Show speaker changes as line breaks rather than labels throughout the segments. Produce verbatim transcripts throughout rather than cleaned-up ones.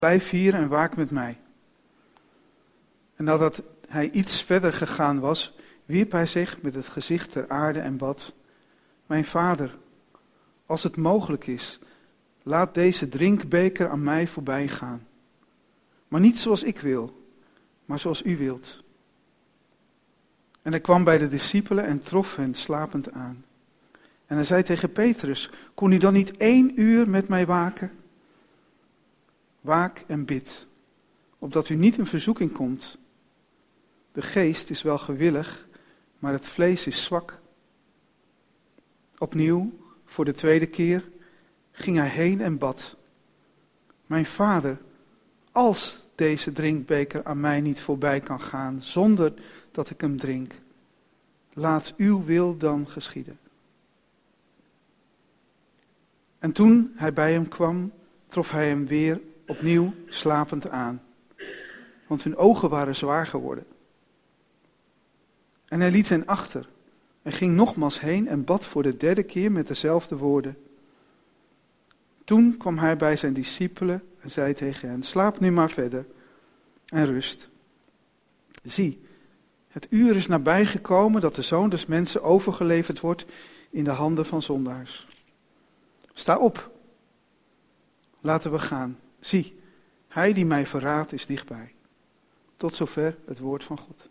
Blijf hier en waak met mij. En nadat hij iets verder gegaan was, wierp hij zich met het gezicht ter aarde en bad: Mijn vader, als het mogelijk is, laat deze drinkbeker aan mij voorbij gaan. Maar niet zoals ik wil, maar zoals u wilt. En hij kwam bij de discipelen en trof hen slapend aan. En hij zei tegen Petrus: Kon u dan niet één uur met mij waken? Waak en bid, opdat u niet in verzoeking komt. De geest is wel gewillig, maar het vlees is zwak. Opnieuw, voor de tweede keer, ging hij heen en bad: Mijn vader, als deze drinkbeker aan mij niet voorbij kan gaan, zonder dat ik hem drink, laat uw wil dan geschieden. En toen hij bij hem kwam, trof hij hem weer opnieuw slapend aan, want hun ogen waren zwaar geworden. En hij liet hen achter en ging nogmaals heen en bad voor de derde keer met dezelfde woorden. Toen kwam hij bij zijn discipelen en zei tegen hen: Slaap nu maar verder en rust. Zie, het uur is nabijgekomen dat de Zoon des Mensen overgeleverd wordt in de handen van zondaars. Sta op, laten we gaan. Zie, hij die mij verraadt is dichtbij. Tot zover het woord van God.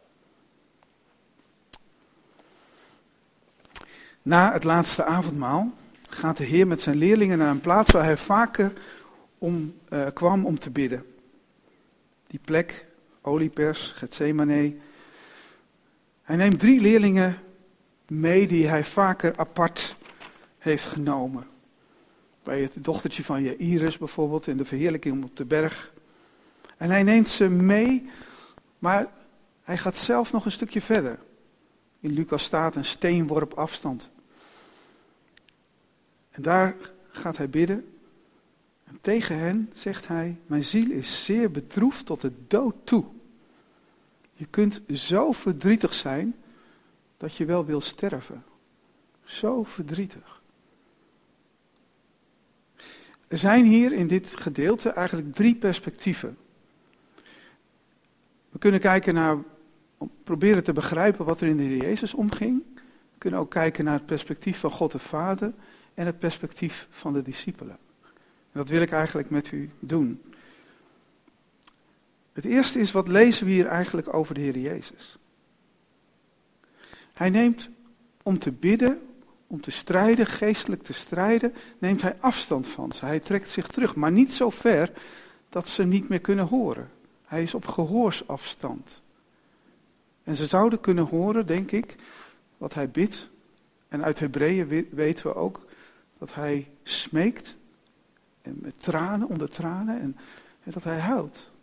Na het laatste avondmaal gaat de Heer met zijn leerlingen naar een plaats waar hij vaker om, uh, kwam om te bidden. Die plek, Oliepers, Getsemane. Hij neemt drie leerlingen mee die hij vaker apart heeft genomen. Bij het dochtertje van Jairus bijvoorbeeld, in de verheerlijking op de berg. En hij neemt ze mee, maar hij gaat zelf nog een stukje verder. In Lucas staat een steenworp afstand. En daar gaat hij bidden. En tegen hen zegt hij: Mijn ziel is zeer bedroefd tot de dood toe. Je kunt zo verdrietig zijn dat je wel wil sterven. Zo verdrietig. Er zijn hier in dit gedeelte eigenlijk drie perspectieven. We kunnen kijken naar, proberen te begrijpen wat er in de Heer Jezus omging. We kunnen ook kijken naar het perspectief van God de Vader en het perspectief van de discipelen. En dat wil ik eigenlijk met u doen. Het eerste is, wat lezen we hier eigenlijk over de Heer Jezus? Hij neemt, om te bidden, om te strijden, geestelijk te strijden, neemt hij afstand van ze. Hij trekt zich terug, maar niet zo ver dat ze niet meer kunnen horen. Hij is op gehoorsafstand. En ze zouden kunnen horen, denk ik, wat hij bidt. En uit Hebreeën weten we ook dat hij smeekt, en met tranen, onder tranen, en, en dat hij huilt.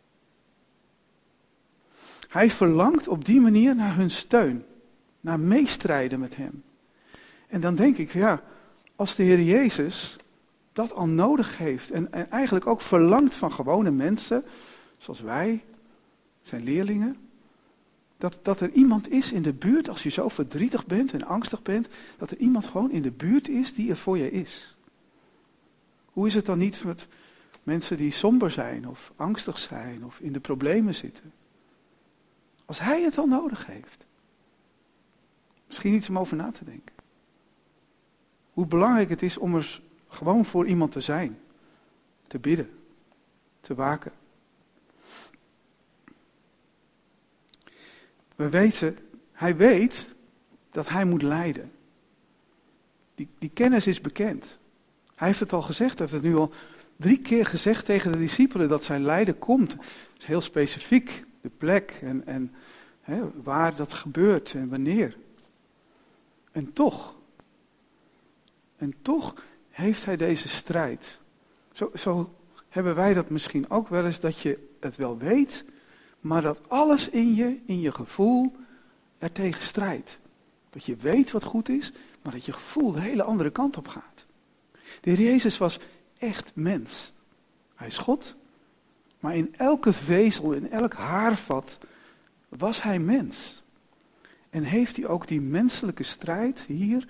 Hij verlangt op die manier naar hun steun, naar meestrijden met hem. En dan denk ik, ja, als de Heer Jezus dat al nodig heeft en, en eigenlijk ook verlangt van gewone mensen, zoals wij, zijn leerlingen, dat, dat er iemand is in de buurt, als je zo verdrietig bent en angstig bent, dat er iemand gewoon in de buurt is die er voor je is. Hoe is het dan niet met mensen die somber zijn of angstig zijn of in de problemen zitten? Als hij het al nodig heeft. Misschien iets om over na te denken. Hoe belangrijk het is om er gewoon voor iemand te zijn. Te bidden. Te waken. We weten, hij weet dat hij moet lijden. Die, die kennis is bekend. Hij heeft het al gezegd, hij heeft het nu al drie keer gezegd tegen de discipelen dat zijn lijden komt. Dat is heel specifiek, de plek en, en hè, waar dat gebeurt en wanneer. En toch, en toch heeft hij deze strijd. Zo, zo hebben wij dat misschien ook wel eens, dat je het wel weet, maar dat alles in je, in je gevoel, er tegen strijdt. Dat je weet wat goed is, maar dat je gevoel de hele andere kant op gaat. De Heer Jezus was echt mens. Hij is God, maar in elke vezel, in elk haarvat was hij mens. En heeft hij ook die menselijke strijd hier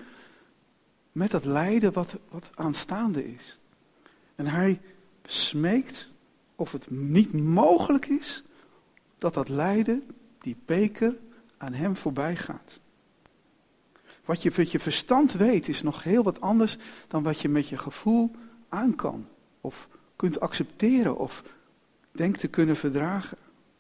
met dat lijden wat, wat aanstaande is. En hij smeekt of het niet mogelijk is dat dat lijden, die beker, aan hem voorbij gaat. Wat je met je verstand weet is nog heel wat anders dan wat je met je gevoel aan kan. Of kunt accepteren of denkt te kunnen verdragen.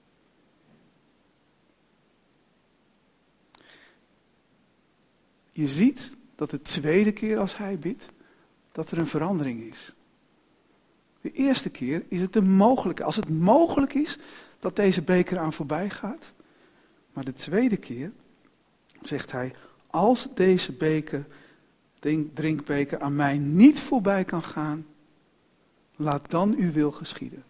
Je ziet dat de tweede keer als hij bidt, dat er een verandering is. De eerste keer is het een mogelijke. Als het mogelijk is dat deze beker aan voorbij gaat. Maar de tweede keer zegt hij, als deze beker, drinkbeker aan mij niet voorbij kan gaan, laat dan uw wil geschieden.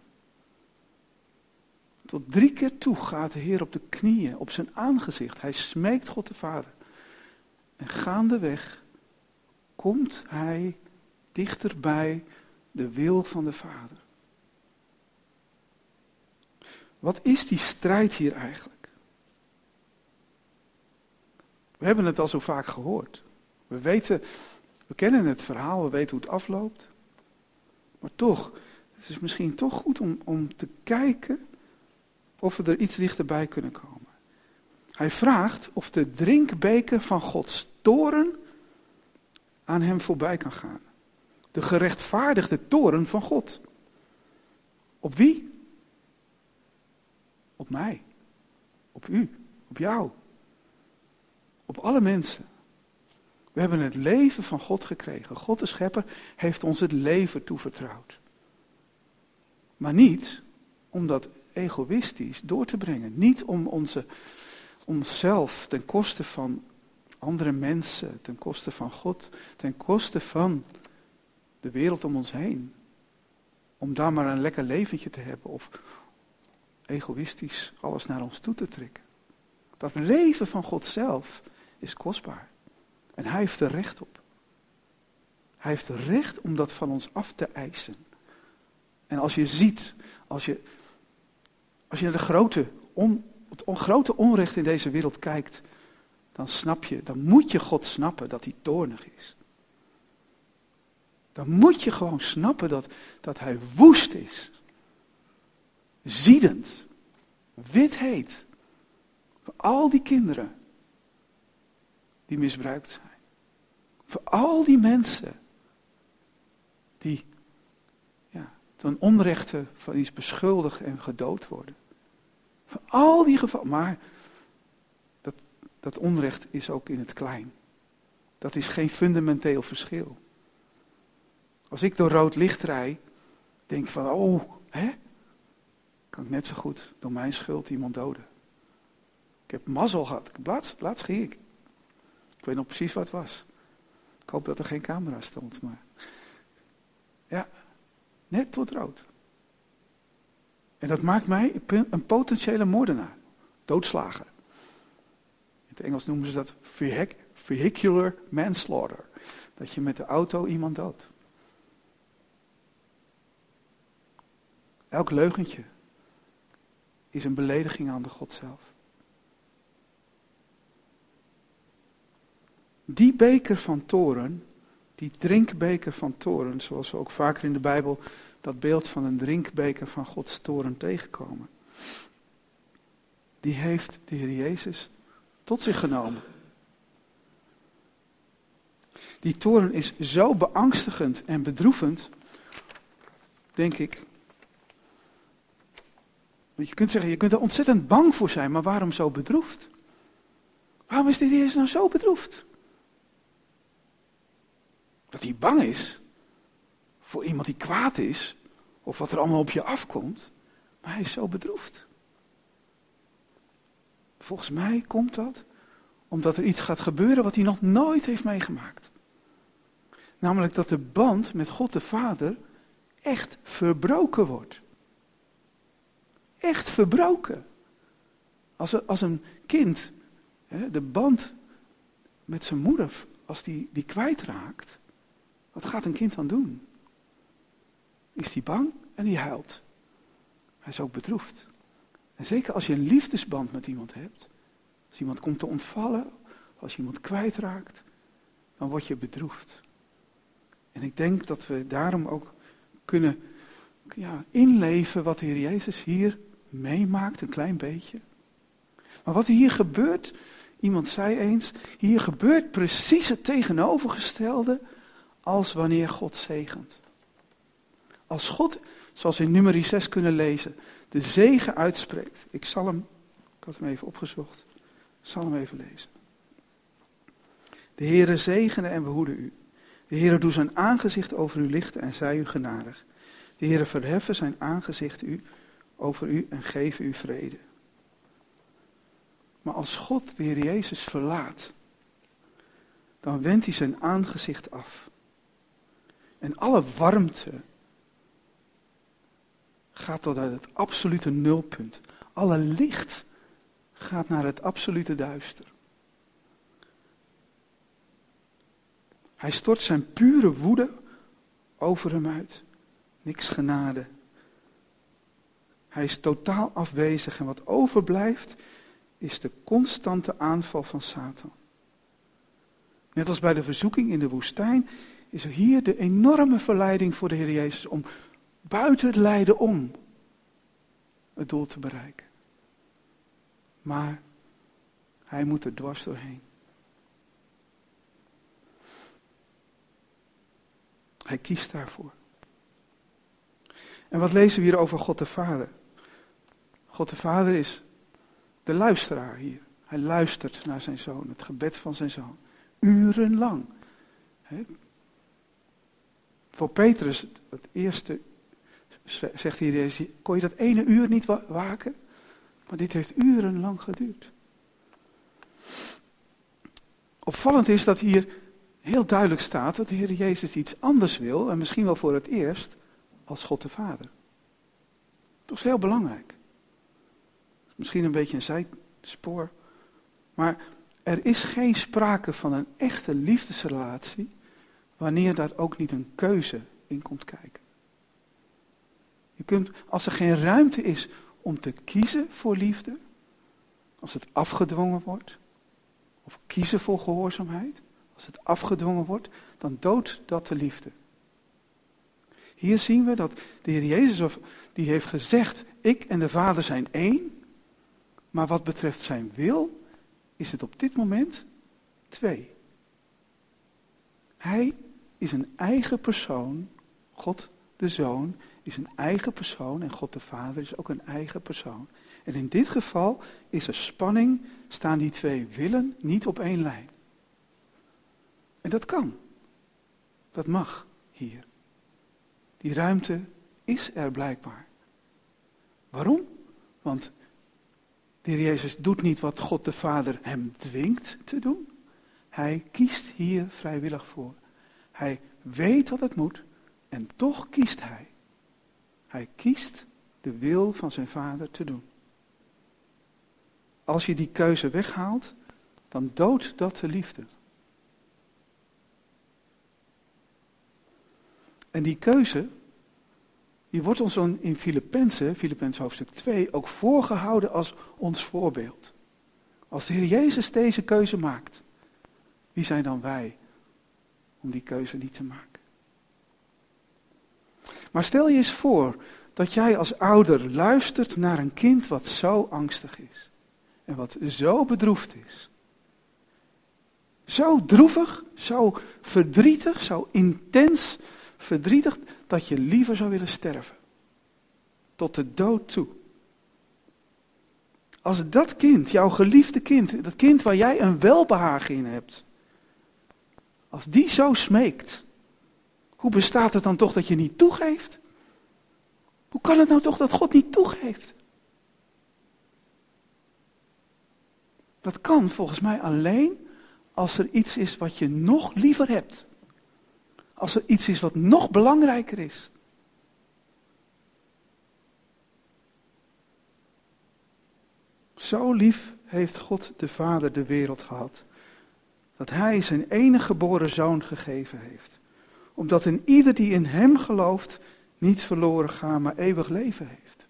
Tot drie keer toe gaat de Heer op de knieën, op zijn aangezicht. Hij smeekt God de Vader. En gaandeweg komt hij dichterbij de wil van de Vader. Wat is die strijd hier eigenlijk? We hebben het al zo vaak gehoord. We weten, we kennen het verhaal, we weten hoe het afloopt. Maar toch, het is misschien toch goed om, om te kijken of we er iets dichterbij kunnen komen. Hij vraagt of de drinkbeker van Gods toorn aan hem voorbij kan gaan. De gerechtvaardigde toorn van God. Op wie? Op mij. Op u. Op jou. Op alle mensen. We hebben het leven van God gekregen. God de Schepper heeft ons het leven toevertrouwd. Maar niet om dat egoïstisch door te brengen. Niet om onze, onszelf ten koste van andere mensen, ten koste van God, ten koste van de wereld om ons heen. Om daar maar een lekker leventje te hebben of egoïstisch alles naar ons toe te trekken. Dat leven van God zelf is kostbaar. En hij heeft er recht op. Hij heeft er recht om dat van ons af te eisen. En als je ziet, als je, als je naar de grote, on, het on, grote onrecht in deze wereld kijkt, dan snap je, dan moet je God snappen dat hij toornig is. Dan moet je gewoon snappen dat, dat hij woest is. Ziedend. Wit heet. Voor al die kinderen die misbruikt zijn. Voor al die mensen die ja, ten onrechte van iets beschuldigd en gedood worden. Voor al die gevallen. Maar dat, dat onrecht is ook in het klein. Dat is geen fundamenteel verschil. Als ik door rood licht rijd, denk ik van, oh, hè? Kan ik net zo goed door mijn schuld iemand doden. Ik heb mazzel gehad. Laatst, laatst ging ik. Ik weet nog precies wat het was. Ik hoop dat er geen camera stond, maar... Ja, net tot rood. En dat maakt mij een potentiële moordenaar. Doodslager. In het Engels noemen ze dat vehicular manslaughter. Dat je met de auto iemand doodt. Elk leugentje is een belediging aan de God zelf. Die beker van toorn, die drinkbeker van toorn, zoals we ook vaker in de Bijbel dat beeld van een drinkbeker van Gods toorn tegenkomen. Die heeft de Heer Jezus tot zich genomen. Die toorn is zo beangstigend en bedroevend, denk ik. Want je kunt zeggen, je kunt er ontzettend bang voor zijn, maar waarom zo bedroefd? Waarom is de Heer Jezus nou zo bedroefd? Dat hij bang is voor iemand die kwaad is, of wat er allemaal op je afkomt, maar hij is zo bedroefd. Volgens mij komt dat omdat er iets gaat gebeuren wat hij nog nooit heeft meegemaakt. Namelijk dat de band met God de Vader echt verbroken wordt. Echt verbroken. Als, als een kind hè, de band met zijn moeder, als die, die kwijtraakt, wat gaat een kind dan doen? Is die bang en die huilt. Hij is ook bedroefd. En zeker als je een liefdesband met iemand hebt, als iemand komt te ontvallen, als je iemand kwijtraakt, dan word je bedroefd. En ik denk dat we daarom ook kunnen ja, inleven wat de Heer Jezus hier meemaakt, een klein beetje. Maar wat hier gebeurt, iemand zei eens, hier gebeurt precies het tegenovergestelde als wanneer God zegent. Als God, zoals we in Numeri zes kunnen lezen, de zegen uitspreekt. Ik zal hem, ik had hem even opgezocht, ik zal hem even lezen. De Heere zegene en behoede u. De Heere doe zijn aangezicht over u lichten en zij u genadig. De Heere verheffen zijn aangezicht u, over u en geven u vrede. Maar als God de Heer Jezus verlaat, dan wendt hij zijn aangezicht af. En alle warmte gaat tot uit het absolute nulpunt. Alle licht gaat naar het absolute duister. Hij stort zijn pure woede over hem uit. Niks genade. Hij is totaal afwezig en wat overblijft is de constante aanval van Satan. Net als bij de verzoeking in de woestijn is er hier de enorme verleiding voor de Heer Jezus om buiten het lijden om het doel te bereiken. Maar hij moet er dwars doorheen. Hij kiest daarvoor. En wat lezen we hier over God de Vader? God de Vader is de luisteraar hier. Hij luistert naar zijn zoon, het gebed van zijn zoon. Urenlang. He? Voor Petrus, het eerste, zegt hier Jezus, kon je dat ene uur niet waken? Maar dit heeft urenlang geduurd. Opvallend is dat hier heel duidelijk staat dat de Heer Jezus iets anders wil, en misschien wel voor het eerst, als God de Vader. Dat is heel belangrijk. Misschien een beetje een zijspoor, maar er is geen sprake van een echte liefdesrelatie wanneer daar ook niet een keuze in komt kijken. Je kunt, als er geen ruimte is om te kiezen voor liefde, als het afgedwongen wordt, of kiezen voor gehoorzaamheid, als het afgedwongen wordt, dan doodt dat de liefde. Hier zien we dat de Heer Jezus die heeft gezegd, ik en de Vader zijn één, maar wat betreft zijn wil, is het op dit moment twee. Hij is een eigen persoon, God de Zoon is een eigen persoon en God de Vader is ook een eigen persoon. En in dit geval is er spanning, staan die twee willen niet op één lijn. En dat kan. Dat mag hier. Die ruimte is er blijkbaar. Waarom? Want de Heer Jezus doet niet wat God de Vader hem dwingt te doen. Hij kiest hier vrijwillig voor. Hij weet dat het moet en toch kiest hij. Hij kiest de wil van zijn Vader te doen. Als je die keuze weghaalt, dan doodt dat de liefde. En die keuze, die wordt ons dan in Filippenzen, Filippenzen hoofdstuk twee, ook voorgehouden als ons voorbeeld. Als de Heer Jezus deze keuze maakt, wie zijn dan wij om die keuze niet te maken? Maar stel je eens voor dat jij als ouder luistert naar een kind wat zo angstig is. En wat zo bedroefd is. Zo droevig, zo verdrietig, zo intens verdrietig dat je liever zou willen sterven. Tot de dood toe. Als dat kind, jouw geliefde kind, dat kind waar jij een welbehagen in hebt. Als die zo smeekt. Hoe bestaat het dan toch dat je niet toegeeft? Hoe kan het nou toch dat God niet toegeeft? Dat kan volgens mij alleen als er iets is wat je nog liever hebt. Als er iets is wat nog belangrijker is. Zo lief heeft God de Vader de wereld gehad, dat Hij zijn enige geboren Zoon gegeven heeft. Omdat een ieder die in Hem gelooft niet verloren gaat, maar eeuwig leven heeft.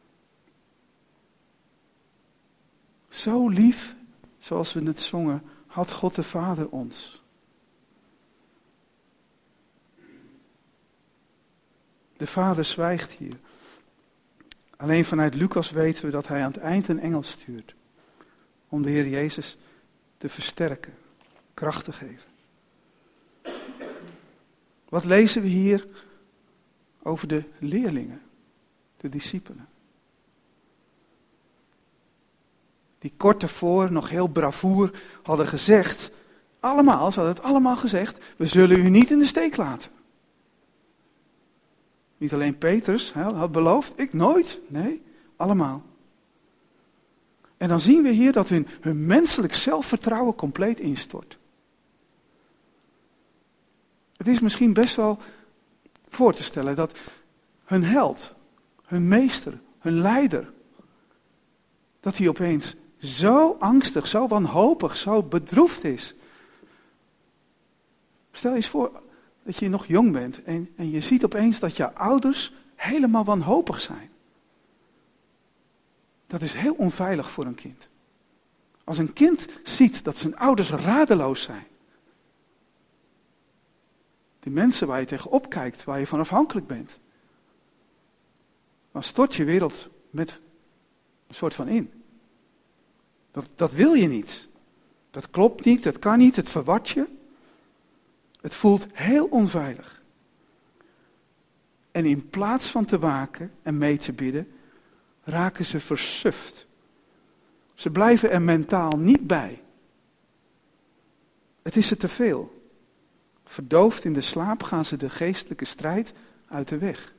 Zo lief, zoals we het zongen, had God de Vader ons. De Vader zwijgt hier. Alleen vanuit Lucas weten we dat hij aan het eind een engel stuurt. Om de Heer Jezus te versterken, kracht te geven. Wat lezen we hier over de leerlingen, de discipelen? Die kort tevoren nog heel bravoer hadden gezegd, allemaal, ze hadden het allemaal gezegd, we zullen u niet in de steek laten. Niet alleen Petrus hè, had beloofd, ik nooit, nee, allemaal. En dan zien we hier dat hun, hun menselijk zelfvertrouwen compleet instort. Het is misschien best wel voor te stellen dat hun held, hun meester, hun leider, dat hij opeens zo angstig, zo wanhopig, zo bedroefd is. Stel je eens voor dat je nog jong bent en, en je ziet opeens dat je ouders helemaal wanhopig zijn. Dat is heel onveilig voor een kind. Als een kind ziet dat zijn ouders radeloos zijn. Die mensen waar je tegenop kijkt, waar je van afhankelijk bent. Dan stort je wereld met een soort van in. Dat, dat wil je niet. Dat klopt niet, dat kan niet, het verwart je. Het voelt heel onveilig. En in plaats van te waken en mee te bidden, raken ze versuft. Ze blijven er mentaal niet bij. Het is ze te veel. Verdoofd in de slaap gaan ze de geestelijke strijd uit de weg.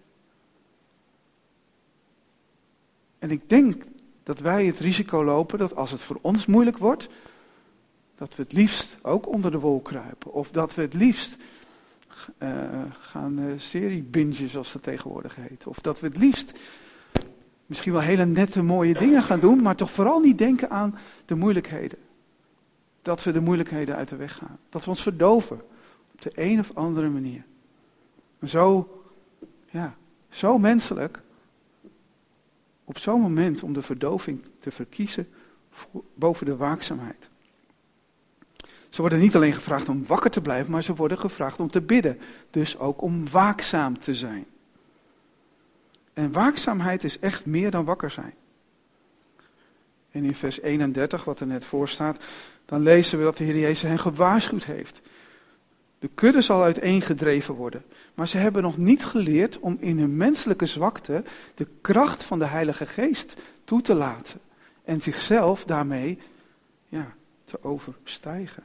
En ik denk dat wij het risico lopen dat als het voor ons moeilijk wordt, dat we het liefst ook onder de wol kruipen. Of dat we het liefst uh, gaan uh, serie bingen, zoals dat tegenwoordig heet. Of dat we het liefst misschien wel hele nette mooie dingen gaan doen, maar toch vooral niet denken aan de moeilijkheden. Dat we de moeilijkheden uit de weg gaan. Dat we ons verdoven op de een of andere manier. Zo, ja, zo menselijk. Op zo'n moment om de verdoving te verkiezen boven de waakzaamheid. Ze worden niet alleen gevraagd om wakker te blijven, maar ze worden gevraagd om te bidden. Dus ook om waakzaam te zijn. En waakzaamheid is echt meer dan wakker zijn. En in vers eenendertig, wat er net voor staat, dan lezen we dat de Heer Jezus hen gewaarschuwd heeft. De kudde zal uiteengedreven worden. Maar ze hebben nog niet geleerd om in hun menselijke zwakte de kracht van de Heilige Geest toe te laten. En zichzelf daarmee ja, te overstijgen.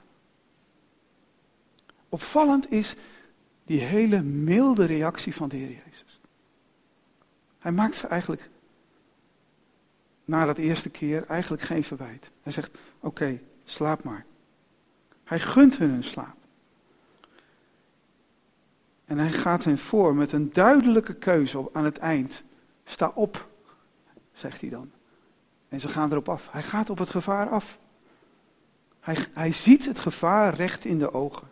Opvallend is die hele milde reactie van de Heer Jezus. Hij maakt ze eigenlijk, na dat eerste keer, eigenlijk geen verwijt. Hij zegt, oké, okay, slaap maar. Hij gunt hun hun slaap. En hij gaat hen voor met een duidelijke keuze op, aan het eind. Sta op, zegt hij dan. En ze gaan erop af. Hij gaat op het gevaar af. Hij, hij ziet het gevaar recht in de ogen.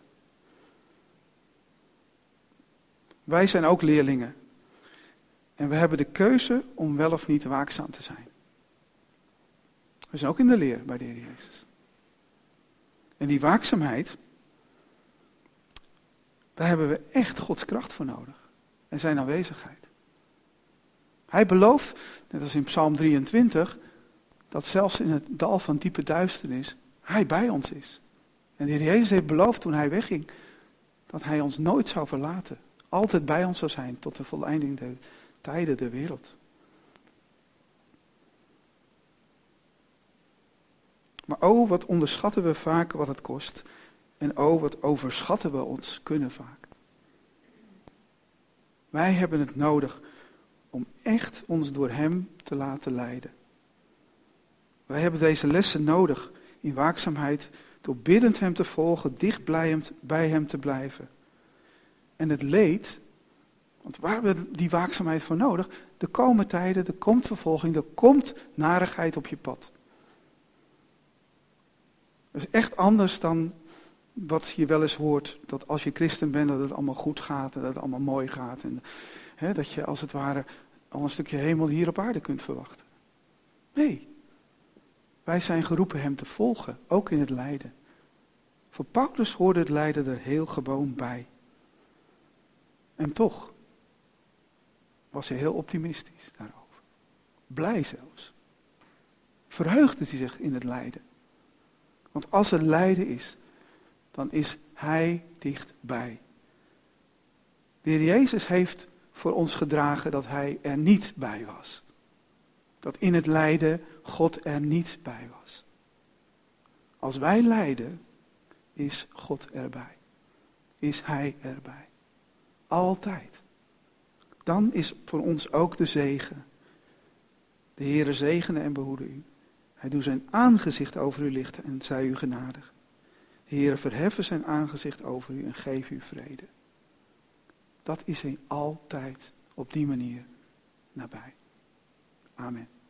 Wij zijn ook leerlingen. En we hebben de keuze om wel of niet waakzaam te zijn. We zijn ook in de leer bij de Heer Jezus. En die waakzaamheid, daar hebben we echt Gods kracht voor nodig. En zijn aanwezigheid. Hij belooft, net als in Psalm drieëntwintig, dat zelfs in het dal van diepe duisternis Hij bij ons is. En de Heer Jezus heeft beloofd toen Hij wegging, dat Hij ons nooit zou verlaten. Altijd bij ons zou zijn tot de voleinding der tijden der wereld. Maar oh, wat onderschatten we vaak wat het kost. En oh, wat overschatten we ons kunnen vaak. Wij hebben het nodig om echt ons door Hem te laten leiden. Wij hebben deze lessen nodig in waakzaamheid, door biddend Hem te volgen, dichtblijvend bij Hem te blijven. En het leed, want waar hebben we die waakzaamheid voor nodig? Er komen tijden, er komt vervolging, er komt narigheid op je pad. Dat is echt anders dan wat je wel eens hoort, dat als je christen bent, dat het allemaal goed gaat, en dat het allemaal mooi gaat. En hè, dat je als het ware al een stukje hemel hier op aarde kunt verwachten. Nee, wij zijn geroepen Hem te volgen, ook in het lijden. Voor Paulus hoorde het lijden er heel gewoon bij. En toch, was hij heel optimistisch daarover. Blij zelfs. Verheugde hij zich in het lijden. Want als er lijden is, dan is hij dichtbij. De Heer Jezus heeft voor ons gedragen dat hij er niet bij was. Dat in het lijden God er niet bij was. Als wij lijden, is God erbij. Is hij erbij. Altijd. Dan is voor ons ook de zegen. De Heere zegene en behoede u. Hij doet zijn aangezicht over u lichten en zij u genadig. De Heere verheffen zijn aangezicht over u en geef u vrede. Dat is hij altijd op die manier nabij. Amen.